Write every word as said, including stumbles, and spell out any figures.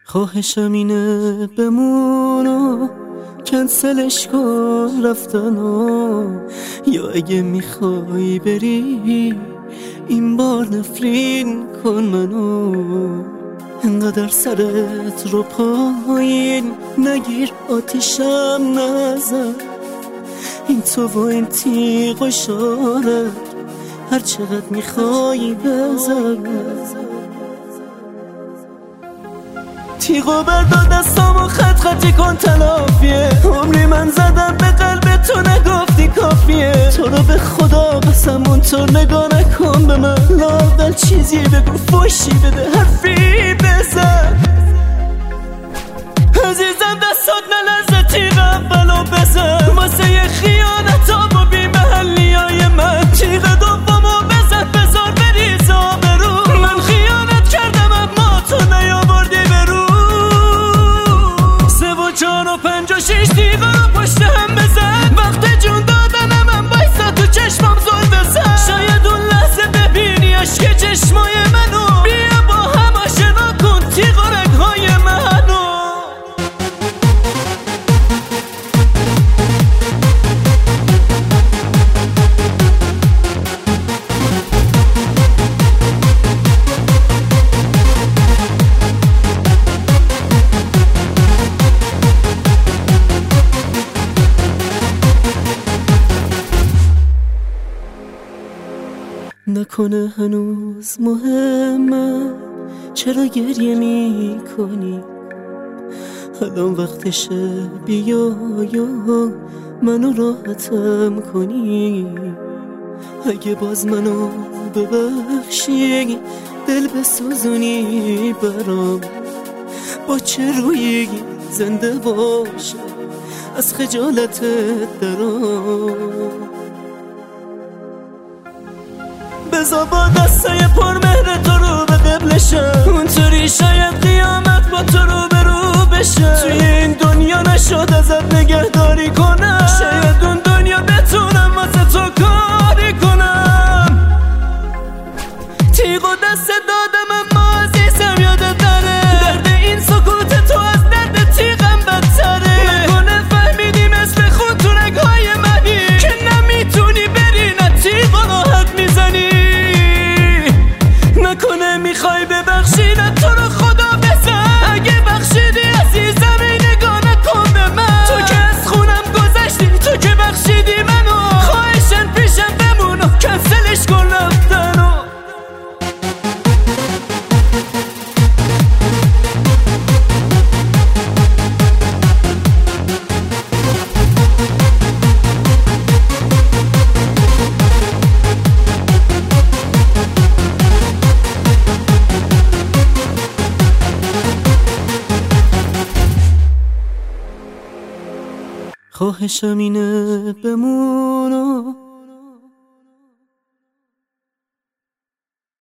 خواهشم اینه بمونو کنسلش کن رفتنو، یا اگه میخوای بری این بار نفرین کن منو. انقدر سرت رو پایین نگیر، آتیشم نزن، این تو و این تیغ و شارت هر چقدر میخوای بزن. تیغو بردار دستامو خط خطی کن تلافیه، عمری من زدم به قلب تو نگفتی کافیه. تو رو به خدا قسم اونطور نگاه نکن به من، لااقل چیزی بگو فوشی بده حرفی بزن. عزیزم دستات نلرزه تیغ اولو بزن، واسه یه خیانت و بی محلی های من تیغ دومو بزن بزار بریز آبرو. من خیانت کردم اما تو نیاوردی برو. سه و چهار و پنج و شیش تیغ رو پشت هم بزن، وقت جون دادنم من بایستا تو چشمم زل بزن. شاید اون لحظه ببینی عشق چشمای منو، بیا با هم آشنا کن تیغ و رگهای منو. نکنه هنوز مهمه چرا گریه می کنی، الان وقتشه بیا یا منو راحتم کنی. اگه باز منو ببخشی دل بسوزونی برام، با چه رویی زنده باشه از خجالتت درام. بذار با دستای پر مهر تو رو به قبلشم، اونطوری شاید قیامت با تو رو به رو بشه. توی این دنیا نشد ازت نگهداری کنم، شاید اون دنیا بتونم واسه تو کاری کنم. تیغ و دست دادم اما عزیزم یادت نره، درد این سکوت تو از درد تیغم بدتره. نکنه فهمیدی مثل خود تو رگهای منی که نمیتونی بری نه تیغ و راحت میزنی. نکنه میخوای ببخشی نه تو رو خدا بزن، اگه بخشیدی عزیزم این نگاه نکن به من. تو که از خونم گذشتی، تو که بخشیدی منو، خواهشن پیشم بمون و کنسلش کن رفتنو. خواهشم اینه بمونو